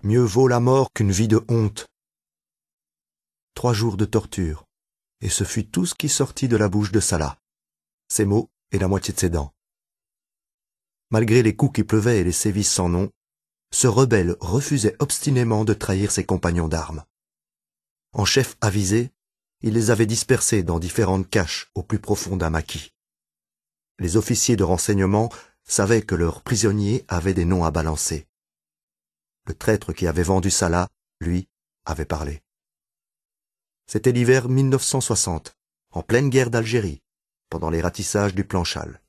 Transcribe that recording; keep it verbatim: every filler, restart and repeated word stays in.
Mieux vaut la mort qu'une vie de honte. Trois jours de torture, et ce fut tout ce qui sortit de la bouche de Salah. Ces mots et la moitié de ses dents. Malgré les coups qui pleuvaient et les sévices sans nom, ce rebelle refusait obstinément de trahir ses compagnons d'armes. En chef avisé, il les avait dispersés dans différentes caches au plus profond d'un maquis. Les officiers de renseignement savaient que leurs prisonniers avaient des noms à balancer. Le traître qui avait vendu Salah, lui, avait parlé. C'était l'hiver mille neuf cent soixante, en pleine guerre d'Algérie, pendant les ratissages du plan Chal.